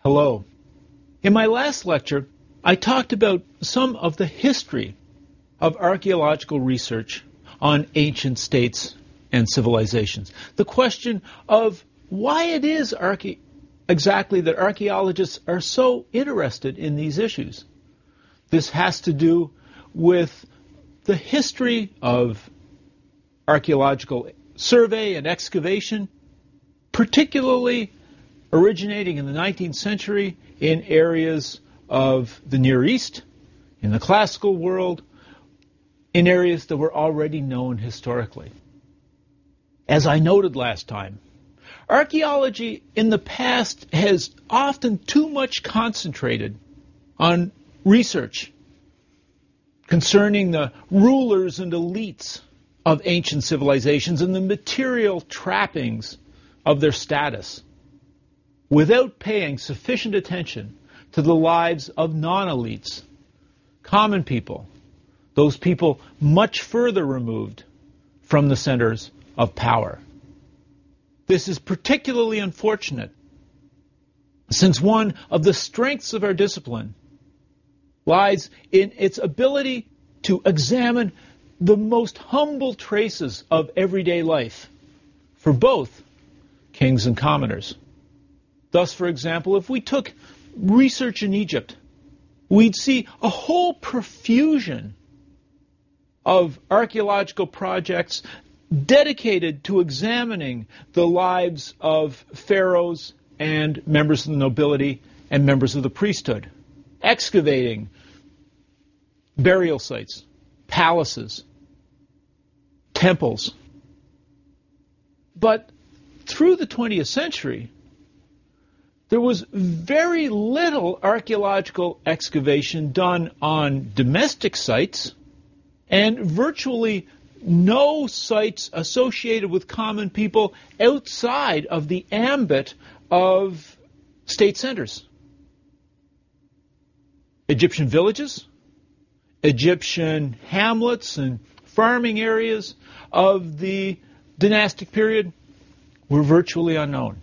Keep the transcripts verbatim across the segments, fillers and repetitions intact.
Hello. In my last lecture, I talked about some of the history of archaeological research on ancient states and civilizations. The question of why it is archae- exactly that archaeologists are so interested in these issues. This has to do with the history of archaeological survey and excavation, particularly originating in the nineteenth century in areas of the Near East, in the classical world, in areas that were already known historically. As I noted last time, archaeology in the past has often too much concentrated on research concerning the rulers and elites of ancient civilizations and the material trappings of their status, without paying sufficient attention to the lives of non-elites, common people, those people much further removed from the centers of power. This is particularly unfortunate, since one of the strengths of our discipline lies in its ability to examine the most humble traces of everyday life for both kings and commoners. Thus, for example, if we took research in Egypt, we'd see a whole profusion of archaeological projects dedicated to examining the lives of pharaohs and members of the nobility and members of the priesthood, excavating burial sites, palaces, temples. But through the twentieth century, there was very little archaeological excavation done on domestic sites, and virtually no sites associated with common people outside of the ambit of state centers. Egyptian villages, Egyptian hamlets and farming areas of the dynastic period were virtually unknown.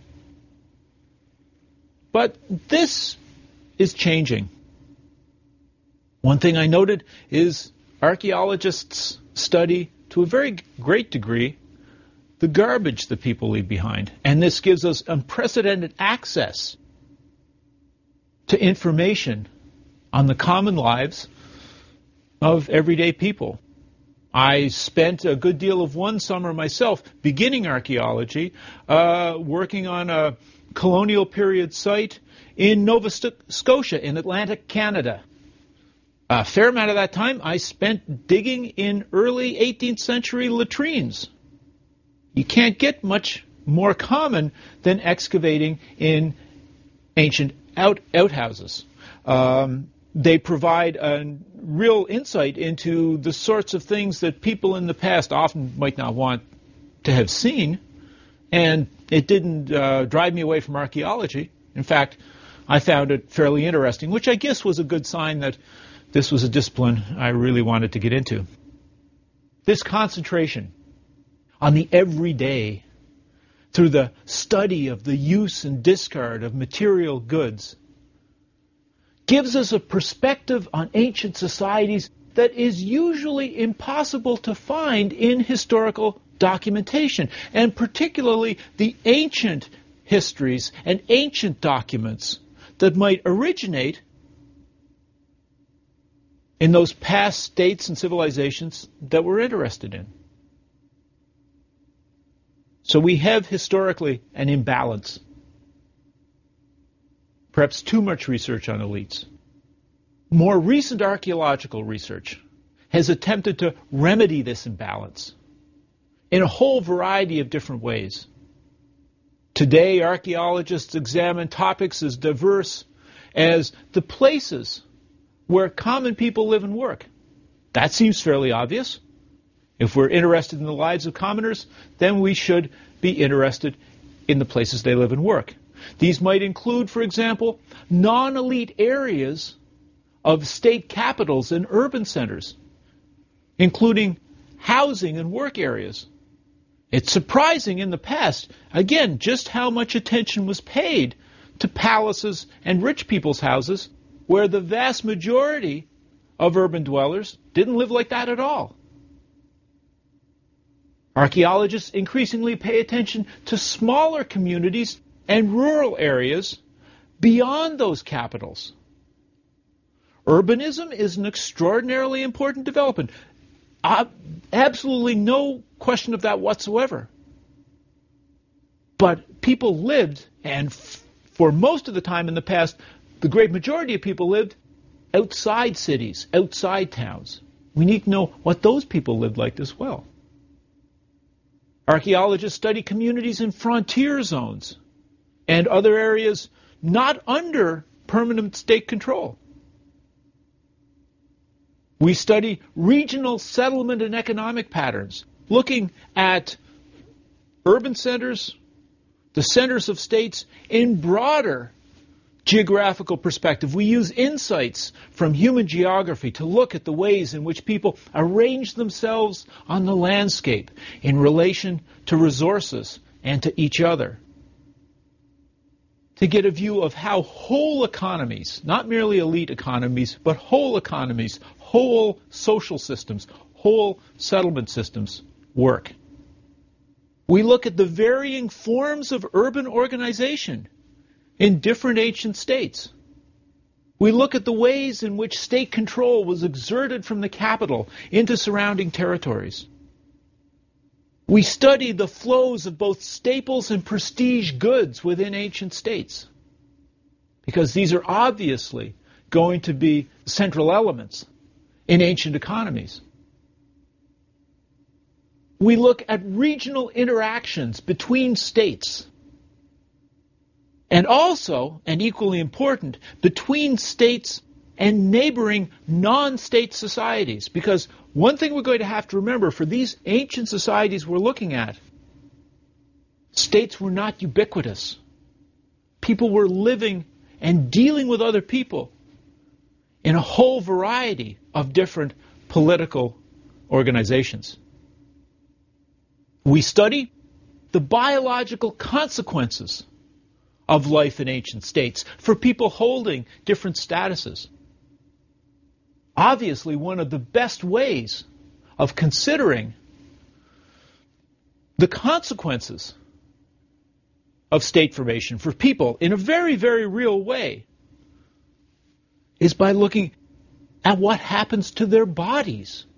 But this is changing. One thing I noted is archaeologists study, to a very great degree, the garbage that people leave behind. And this gives us unprecedented access to information on the common lives of everyday people. I spent a good deal of one summer myself beginning archaeology, uh, working on a colonial period site in Nova Scotia in Atlantic Canada. A fair amount of that time I spent digging in early eighteenth century latrines. You can't get much more common than excavating in ancient out, outhouses. Um, they provide a real insight into the sorts of things that people in the past often might not want to have seen, and it didn't uh, drive me away from archaeology. In fact, I found it fairly interesting, which I guess was a good sign that this was a discipline I really wanted to get into. This concentration on the everyday through the study of the use and discard of material goods gives us a perspective on ancient societies that is usually impossible to find in historical documentation, and particularly the ancient histories and ancient documents that might originate in those past states and civilizations that we're interested in. So we have historically an imbalance. Perhaps too much research on elites. More recent archaeological research has attempted to remedy this imbalance in a whole variety of different ways. Today, archaeologists examine topics as diverse as the places where common people live and work. That seems fairly obvious. If we're interested in the lives of commoners, then we should be interested in the places they live and work. These might include, for example, non-elite areas of state capitals and urban centers, including housing and work areas. It's surprising in the past, again, just how much attention was paid to palaces and rich people's houses, where the vast majority of urban dwellers didn't live like that at all. Archaeologists increasingly pay attention to smaller communities and rural areas beyond those capitals. Urbanism is an extraordinarily important development. Uh, absolutely no question of that whatsoever. But people lived, and f- for most of the time in the past, the great majority of people lived outside cities, outside towns. We need to know what those people lived like as well. Archaeologists study communities in frontier zones and other areas not under permanent state control. We study regional settlement and economic patterns, looking at urban centers, the centers of states in broader geographical perspective. We use insights from human geography to look at the ways in which people arrange themselves on the landscape in relation to resources and to each other, to get a view of how whole economies, not merely elite economies, but whole economies, whole social systems, whole settlement systems work. We look at the varying forms of urban organization in different ancient states. We look at the ways in which state control was exerted from the capital into surrounding territories. We study the flows of both staples and prestige goods within ancient states, because these are obviously going to be central elements in ancient economies. We look at regional interactions between states, and also, and equally important, between states and neighboring non-state societies. Because one thing we're going to have to remember for these ancient societies we're looking at, states were not ubiquitous. People were living and dealing with other people in a whole variety of different political organizations. We study the biological consequences of life in ancient states for people holding different statuses. Obviously, one of the best ways of considering the consequences of state formation for people in a very, very real way is by looking at what happens to their bodies.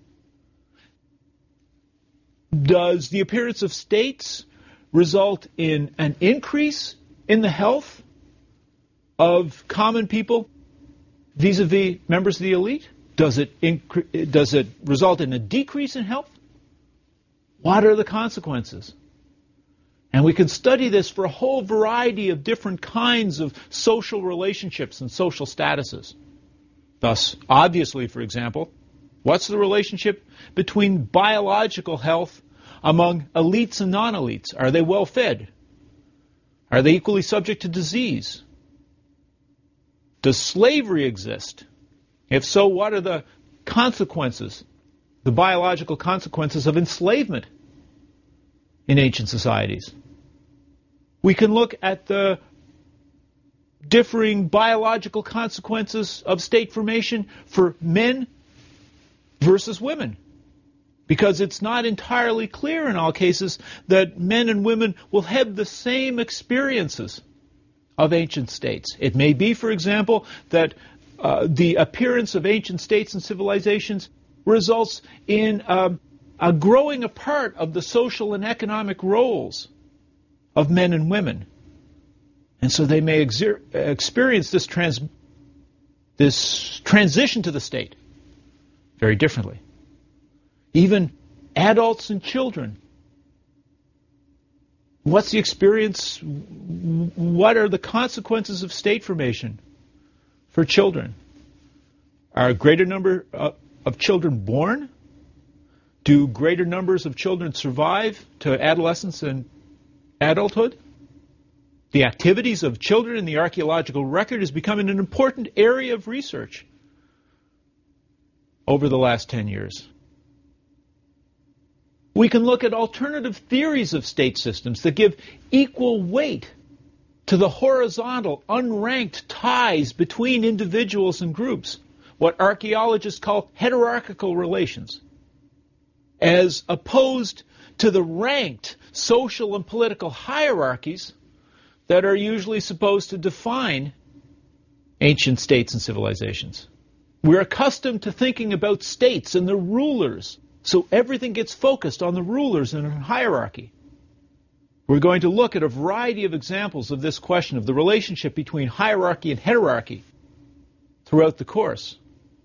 Does the appearance of states result in an increase in the health of common people vis-a-vis members of the elite? Does it incre- does it result in a decrease in health? What are the consequences? And we can study this for a whole variety of different kinds of social relationships and social statuses. Thus, obviously, for example, what's the relationship between biological health among elites and non-elites? Are they well fed? Are they equally subject to disease? Does slavery exist? If so, what are the consequences, the biological consequences of enslavement in ancient societies? We can look at the differing biological consequences of state formation for men versus women, because it's not entirely clear in all cases that men and women will have the same experiences of ancient states. It may be, for example, that uh, the appearance of ancient states and civilizations results in um, a growing apart of the social and economic roles of men and women. And so they may exer- experience this, trans- this transition to the state very differently. Even adults and children. What's the experience? What are the consequences of state formation for children? Are a greater number uh, of children born? Do greater numbers of children survive to adolescence and adulthood? The activities of children in the archaeological record is becoming an important area of research over the last ten years. We can look at alternative theories of state systems that give equal weight to the horizontal, unranked ties between individuals and groups, what archaeologists call heterarchical relations, as opposed to the ranked social and political hierarchies that are usually supposed to define ancient states and civilizations. We're accustomed to thinking about states and the rulers, so everything gets focused on the rulers and hierarchy. We're going to look at a variety of examples of this question of the relationship between hierarchy and heterarchy throughout the course.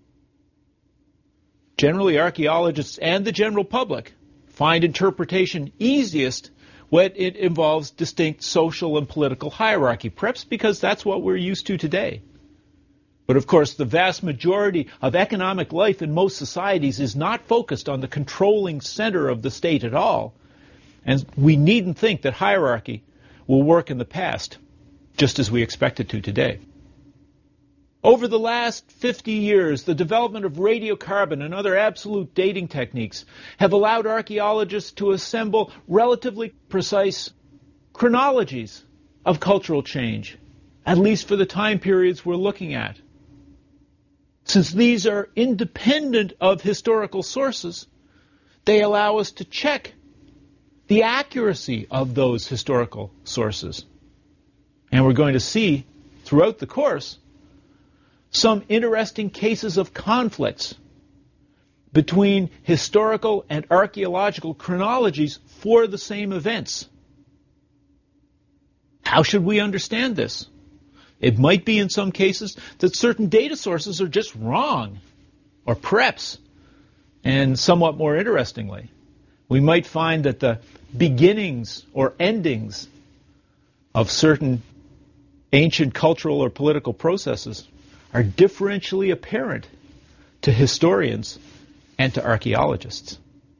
Generally, archaeologists and the general public find interpretation easiest when it involves distinct social and political hierarchy, perhaps because that's what we're used to today. But of course, the vast majority of economic life in most societies is not focused on the controlling center of the state at all. And we needn't think that hierarchy will work in the past, just as we expect it to today. Over the last fifty years, the development of radiocarbon and other absolute dating techniques have allowed archaeologists to assemble relatively precise chronologies of cultural change, at least for the time periods we're looking at. Since these are independent of historical sources, they allow us to check the accuracy of those historical sources. And we're going to see throughout the course some interesting cases of conflicts between historical and archaeological chronologies for the same events. How should we understand this? It might be in some cases that certain data sources are just wrong, or perhaps, and somewhat more interestingly, we might find that the beginnings or endings of certain ancient cultural or political processes are differentially apparent to historians and to archaeologists.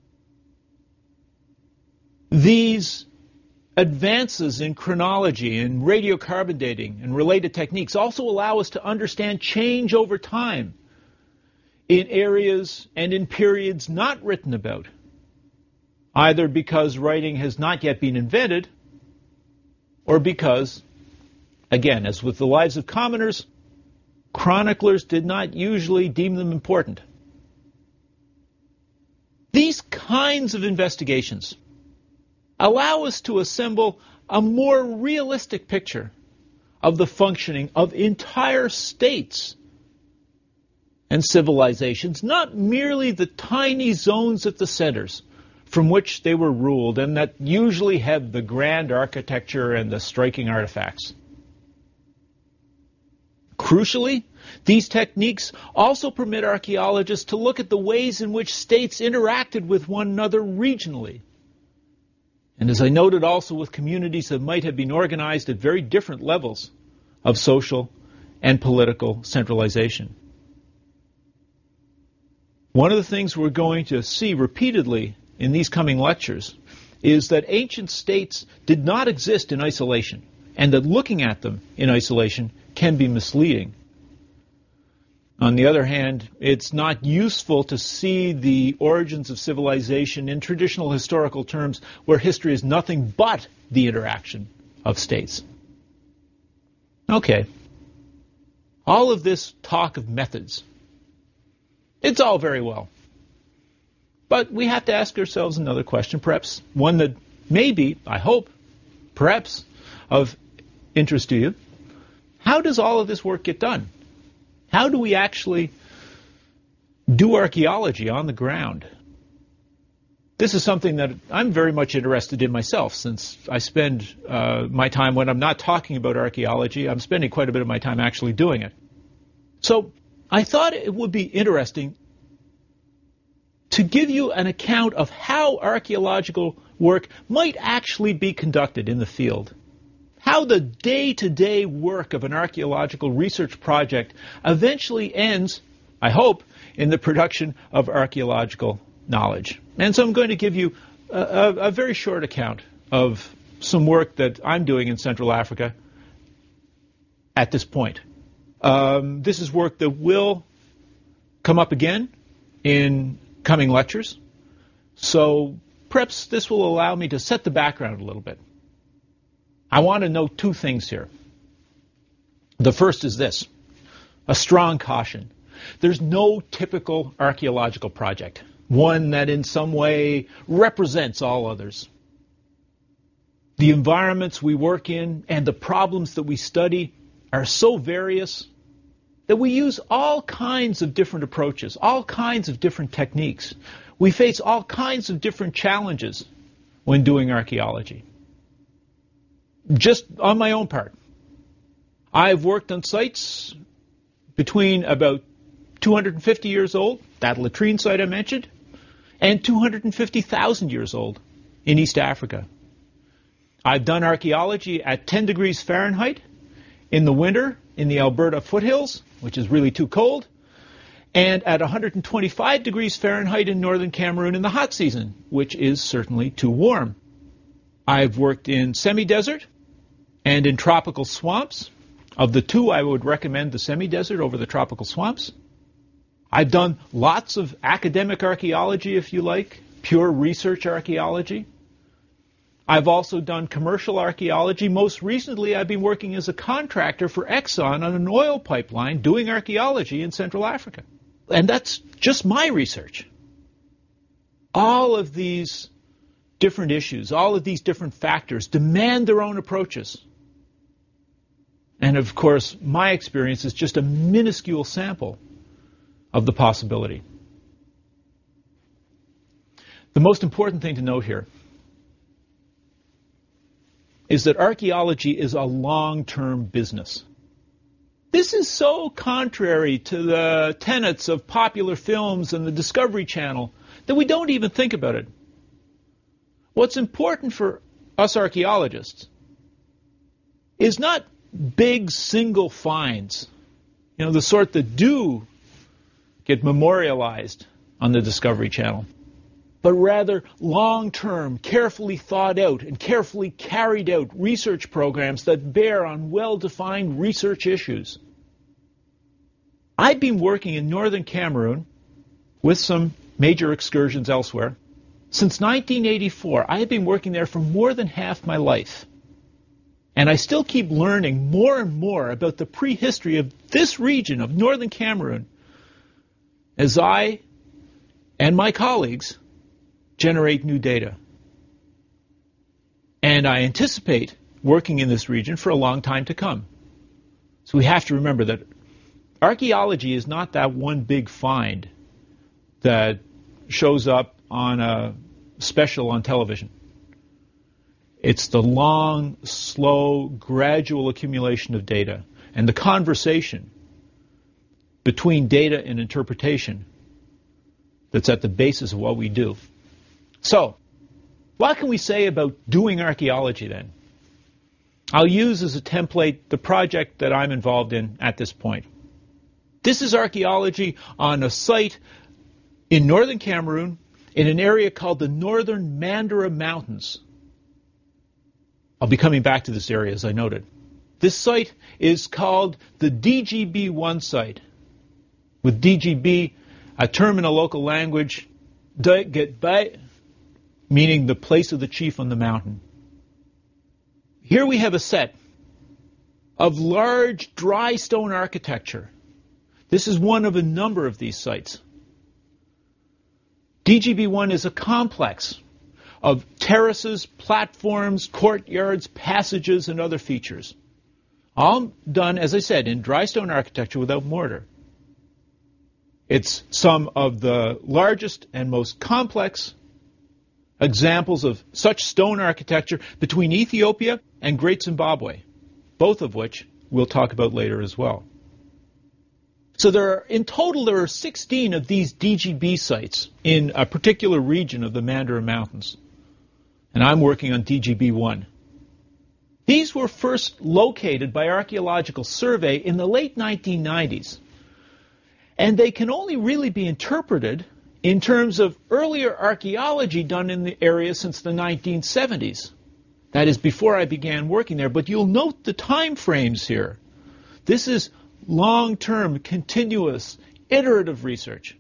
These advances in chronology and radiocarbon dating and related techniques also allow us to understand change over time in areas and in periods not written about, either because writing has not yet been invented or because, again, as with the lives of commoners, chroniclers did not usually deem them important. These kinds of investigations allow us to assemble a more realistic picture of the functioning of entire states and civilizations, not merely the tiny zones at the centers from which they were ruled and that usually have the grand architecture and the striking artifacts. Crucially, these techniques also permit archaeologists to look at the ways in which states interacted with one another regionally. And as I noted, also with communities that might have been organized at very different levels of social and political centralization. One of the things we're going to see repeatedly in these coming lectures is that ancient states did not exist in isolation, and that looking at them in isolation can be misleading. On the other hand, it's not useful to see the origins of civilization in traditional historical terms where history is nothing but the interaction of states. Okay. All of this talk of methods, it's all very well. But we have to ask ourselves another question, perhaps one that may be, I hope, perhaps of interest to you. How does all of this work get done? How do we actually do archaeology on the ground? This is something that I'm very much interested in myself, since I spend uh, my time, when I'm not talking about archaeology, I'm spending quite a bit of my time actually doing it. So I thought it would be interesting to give you an account of how archaeological work might actually be conducted in the field. How the day-to-day work of an archaeological research project eventually ends, I hope, in the production of archaeological knowledge. And so I'm going to give you a, a, a very short account of some work that I'm doing in Central Africa at this point. Um, this is work that will come up again in coming lectures. So perhaps this will allow me to set the background a little bit. I want to note two things here. The first is this, a strong caution. There's no typical archaeological project, one that in some way represents all others. The environments we work in and the problems that we study are so various that we use all kinds of different approaches, all kinds of different techniques. We face all kinds of different challenges when doing archaeology. Just on my own part, I've worked on sites between about two hundred fifty years old, that latrine site I mentioned, and two hundred fifty thousand years old in East Africa. I've done archaeology at ten degrees Fahrenheit in the winter in the Alberta foothills, which is really too cold, and at one hundred twenty-five degrees Fahrenheit in northern Cameroon in the hot season, which is certainly too warm. I've worked in semi-desert and in tropical swamps. Of the two, I would recommend the semi-desert over the tropical swamps. I've done lots of academic archaeology, if you like, pure research archaeology. I've also done commercial archaeology. Most recently, I've been working as a contractor for Exxon on an oil pipeline doing archaeology in Central Africa. And that's just my research. All of these different issues, all of these different factors demand their own approaches. And of course, my experience is just a minuscule sample of the possibility. The most important thing to note here is that archaeology is a long-term business. This is so contrary to the tenets of popular films and the Discovery Channel that we don't even think about it. What's important for us archaeologists is not big single finds, you know, the sort that do get memorialized on the Discovery Channel, but rather long-term, carefully thought out and carefully carried out research programs that bear on well-defined research issues. I've been working in northern Cameroon with some major excursions elsewhere. Since nineteen eighty-four, I have been working there for more than half my life. And I still keep learning more and more about the prehistory of this region of northern Cameroon as I and my colleagues generate new data. And I anticipate working in this region for a long time to come. So we have to remember that archaeology is not that one big find that shows up on a special on television. It's the long, slow, gradual accumulation of data and the conversation between data and interpretation that's at the basis of what we do. So, what can we say about doing archaeology then? I'll use as a template the project that I'm involved in at this point. This is archaeology on a site in northern Cameroon in an area called the Northern Mandara Mountains. I'll be coming back to this area, as I noted. This site is called the D G B one site, with D G B, a term in a local language, Dgetbai, meaning the place of the chief on the mountain. Here we have a set of large dry stone architecture. This is one of a number of these sites. D G B one is a complex of terraces, platforms, courtyards, passages, and other features. All done, as I said, in dry stone architecture without mortar. It's some of the largest and most complex examples of such stone architecture between Ethiopia and Great Zimbabwe, both of which we'll talk about later as well. So there are, in total, there are sixteen of these D G B sites in a particular region of the Mandara Mountains. And I'm working on D G B one. These were first located by Archaeological Survey in the late nineteen nineties. And they can only really be interpreted in terms of earlier archaeology done in the area since the nineteen seventies. That is before I began working there. But you'll note the time frames here. This is long-term, continuous, iterative research.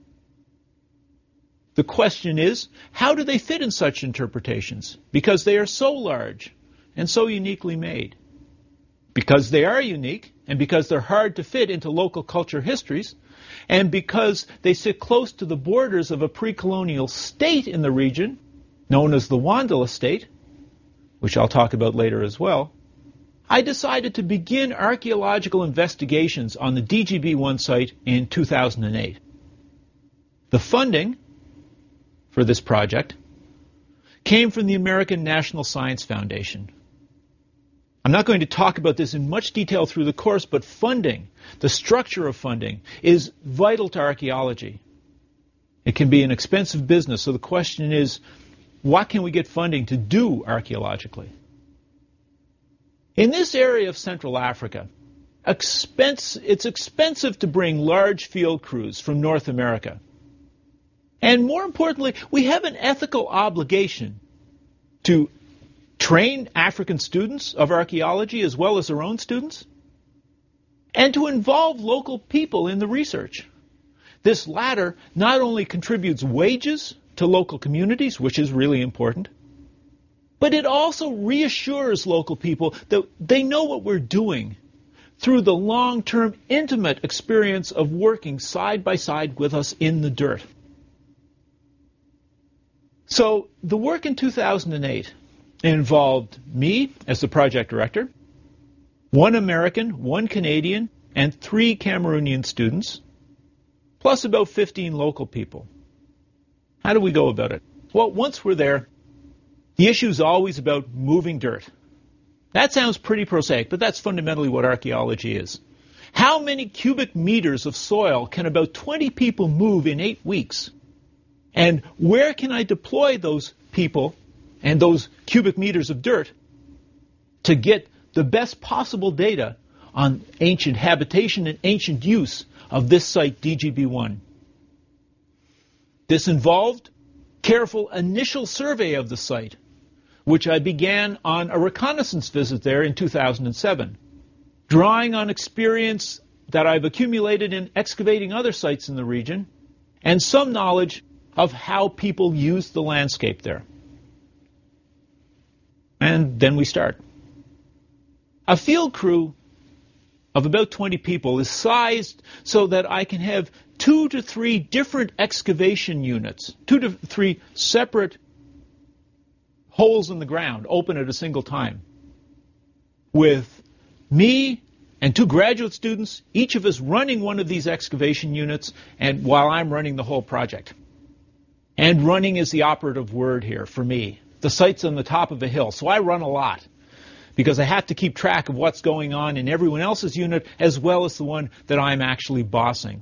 The question is, how do they fit in such interpretations? Because they are so large and so uniquely made. Because they are unique, and because they're hard to fit into local culture histories, and because they sit close to the borders of a pre-colonial state in the region, known as the Wandle Estate, which I'll talk about later as well, I decided to begin archaeological investigations on the D G B one site in two thousand eight. The funding for this project came from the American National Science Foundation. I'm not going to talk about this in much detail through the course, but funding, the structure of funding, is vital to archaeology. It can be an expensive business, so the question is, what can we get funding to do archaeologically? In this area of Central Africa, expense, it's expensive to bring large field crews from North America. And more importantly, we have an ethical obligation to train African students of archaeology as well as their own students, and to involve local people in the research. This latter not only contributes wages to local communities, which is really important, but it also reassures local people that they know what we're doing through the long-term intimate experience of working side by side with us in the dirt. So the work in two thousand eight involved me as the project director, one American, one Canadian, and three Cameroonian students, plus about fifteen local people. How do we go about it? Well, once we're there, the issue is always about moving dirt. That sounds pretty prosaic, but that's fundamentally what archaeology is. How many cubic meters of soil can about twenty people move in eight weeks? And where can I deploy those people and those cubic meters of dirt to get the best possible data on ancient habitation and ancient use of this site, D G B one? This involved careful initial survey of the site, which I began on a reconnaissance visit there in two thousand seven, drawing on experience that I've accumulated in excavating other sites in the region, and some knowledge of how people use the landscape there. And then we start. A field crew of about twenty people is sized so that I can have two to three different excavation units, two to three separate holes in the ground open at a single time, with me and two graduate students, each of us running one of these excavation units, and while I'm running the whole project. And running is the operative word here for me. The site's on the top of a hill, so I run a lot because I have to keep track of what's going on in everyone else's unit as well as the one that I'm actually bossing.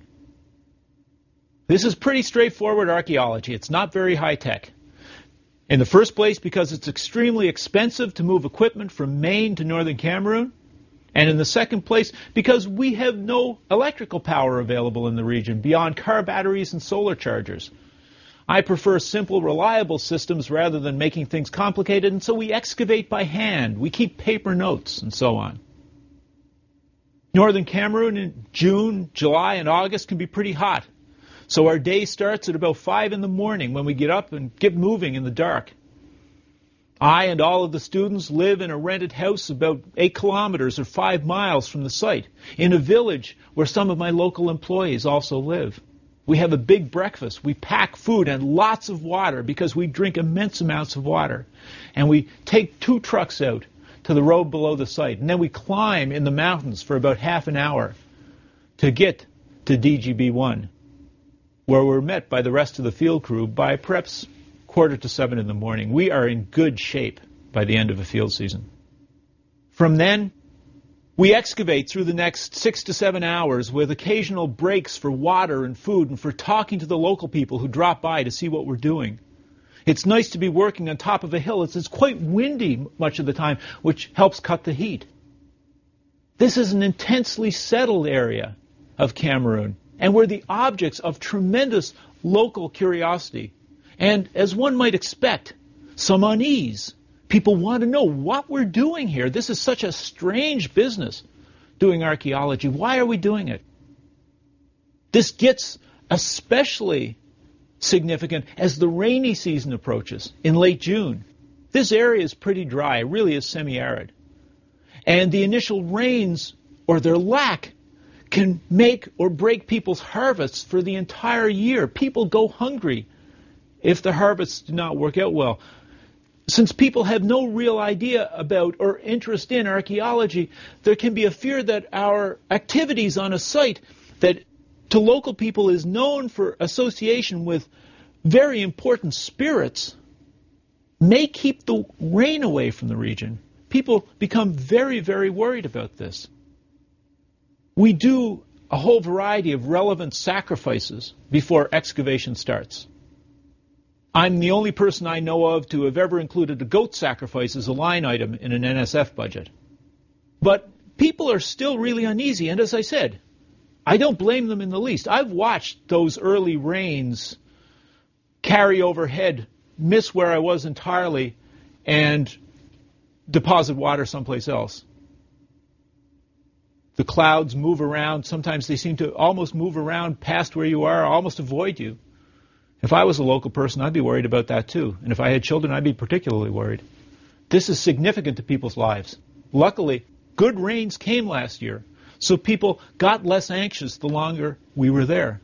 This is pretty straightforward archaeology. It's not very high-tech. In the first place, because it's extremely expensive to move equipment from Maine to northern Cameroon. And in the second place, because we have no electrical power available in the region beyond car batteries and solar chargers. I prefer simple, reliable systems rather than making things complicated, and so we excavate by hand. We keep paper notes and so on. Northern Cameroon in June, July, and August can be pretty hot. So our day starts at about five in the morning when we get up and get moving in the dark. I and all of the students live in a rented house about eight kilometers or five miles from the site, in a village where some of my local employees also live. We have a big breakfast. We pack food and lots of water because we drink immense amounts of water. And we take two trucks out to the road below the site. And then we climb in the mountains for about half an hour to get to D G B one, where we're met by the rest of the field crew by perhaps quarter to seven in the morning. We are in good shape by the end of a field season. From then, we excavate through the next six to seven hours with occasional breaks for water and food and for talking to the local people who drop by to see what we're doing. It's nice to be working on top of a hill. It's, it's quite windy much of the time, which helps cut the heat. This is an intensely settled area of Cameroon, and we're the objects of tremendous local curiosity. And as one might expect, some unease. People want to know what we're doing here. This is such a strange business, doing archaeology. Why are we doing it? This gets especially significant as the rainy season approaches in late June. This area is pretty dry, it really is semi-arid. And the initial rains, or their lack, can make or break people's harvests for the entire year. People go hungry if the harvests do not work out well. Since people have no real idea about or interest in archaeology, there can be a fear that our activities on a site that to local people is known for association with very important spirits may keep the rain away from the region. People become very, very worried about this. We do a whole variety of relevant sacrifices before excavation starts. I'm the only person I know of to have ever included a goat sacrifice as a line item in an N S F budget. But people are still really uneasy, and as I said, I don't blame them in the least. I've watched those early rains carry overhead, miss where I was entirely, and deposit water someplace else. The clouds move around. Sometimes they seem to almost move around past where you are, almost avoid you. If I was a local person, I'd be worried about that too. And if I had children, I'd be particularly worried. This is significant to people's lives. Luckily, good rains came last year, so people got less anxious the longer we were there.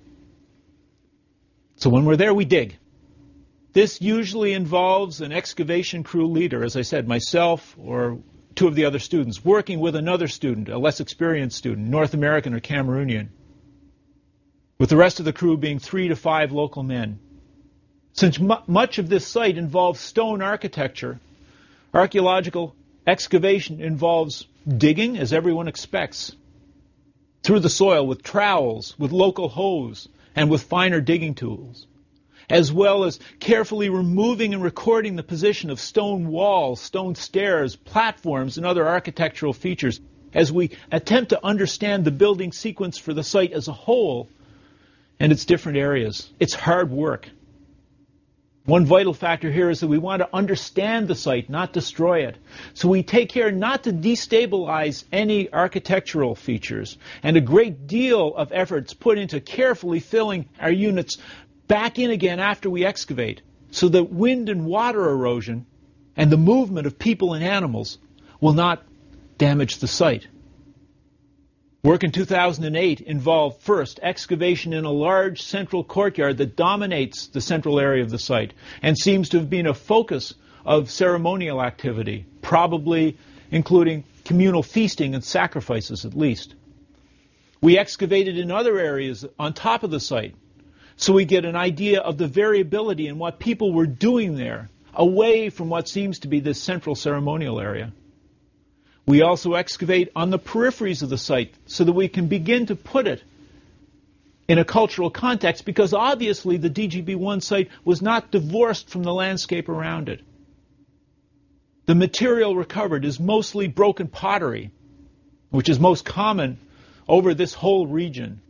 So when we're there, we dig. This usually involves an excavation crew leader, as I said, myself or two of the other students, working with another student, a less experienced student, North American or Cameroonian, with the rest of the crew being three to five local men. Since mu- much of this site involves stone architecture, archaeological excavation involves digging, as everyone expects, through the soil with trowels, with local hoes, and with finer digging tools, as well as carefully removing and recording the position of stone walls, stone stairs, platforms, and other architectural features as we attempt to understand the building sequence for the site as a whole and its different areas. It's hard work. One vital factor here is that we want to understand the site, not destroy it. So we take care not to destabilize any architectural features, and a great deal of efforts put into carefully filling our units back in again after we excavate, so that wind and water erosion and the movement of people and animals will not damage the site. Work in two thousand eight involved, first, excavation in a large central courtyard that dominates the central area of the site and seems to have been a focus of ceremonial activity, probably including communal feasting and sacrifices at least. We excavated in other areas on top of the site, so we get an idea of the variability in what people were doing there, away from what seems to be this central ceremonial area. We also excavate on the peripheries of the site so that we can begin to put it in a cultural context, because obviously the D G B one site was not divorced from the landscape around it. The material recovered is mostly broken pottery, which is most common over this whole region.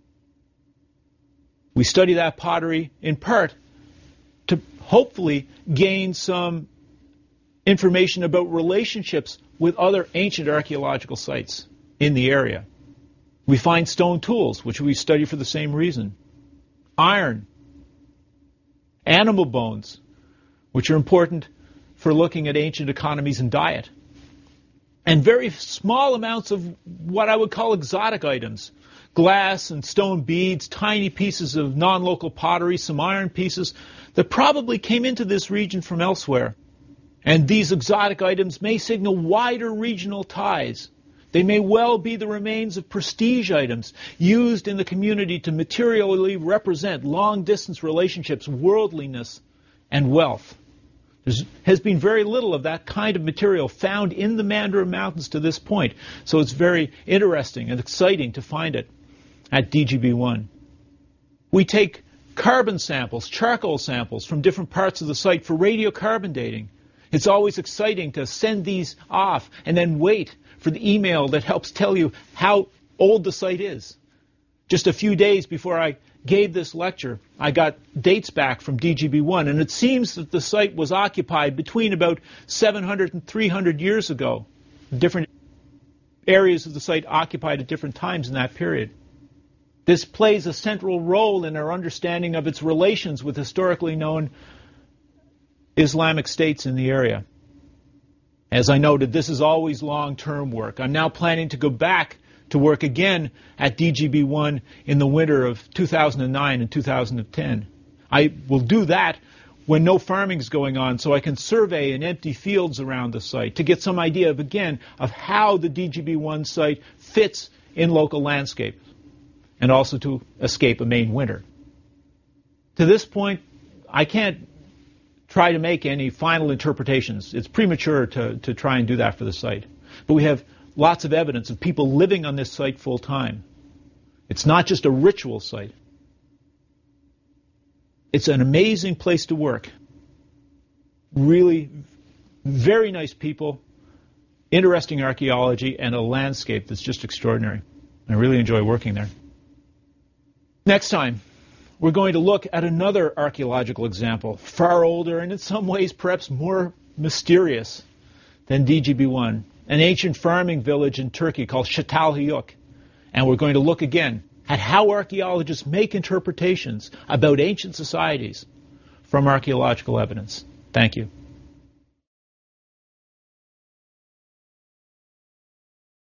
We study that pottery in part to hopefully gain some information about relationships with other ancient archaeological sites in the area. We find stone tools, which we study for the same reason. Iron. Animal bones, which are important for looking at ancient economies and diet. And very small amounts of what I would call exotic items. Glass and stone beads, tiny pieces of non-local pottery, some iron pieces that probably came into this region from elsewhere. And these exotic items may signal wider regional ties. They may well be the remains of prestige items used in the community to materially represent long-distance relationships, worldliness, and wealth. There has been very little of that kind of material found in the Mandurah Mountains to this point, so it's very interesting and exciting to find it at D G B one. We take carbon samples, charcoal samples from different parts of the site for radiocarbon dating. It's always exciting to send these off and then wait for the email that helps tell you how old the site is. Just a few days before I gave this lecture, I got dates back from D G B one, and it seems that the site was occupied between about seven hundred and three hundred years ago. Different areas of the site occupied at different times in that period. This plays a central role in our understanding of its relations with historically known Islamic states in the area. As I noted, this is always long-term work. I'm now planning to go back to work again at D G B one in the winter of two thousand nine and two thousand ten. I will do that when no farming is going on, so I can survey in empty fields around the site to get some idea of, again, of how the D G B one site fits in local landscape, and also to escape a Maine winter. To this point, I can't try to make any final interpretations. It's premature to, to try and do that for the site. But we have lots of evidence of people living on this site full time. It's not just a ritual site. It's an amazing place to work. Really very nice people, interesting archaeology, and a landscape that's just extraordinary. I really enjoy working there. Next time, we're going to look at another archaeological example, far older and in some ways perhaps more mysterious than D G B one, an ancient farming village in Turkey called Çatalhöyük. And we're going to look again at how archaeologists make interpretations about ancient societies from archaeological evidence. Thank you.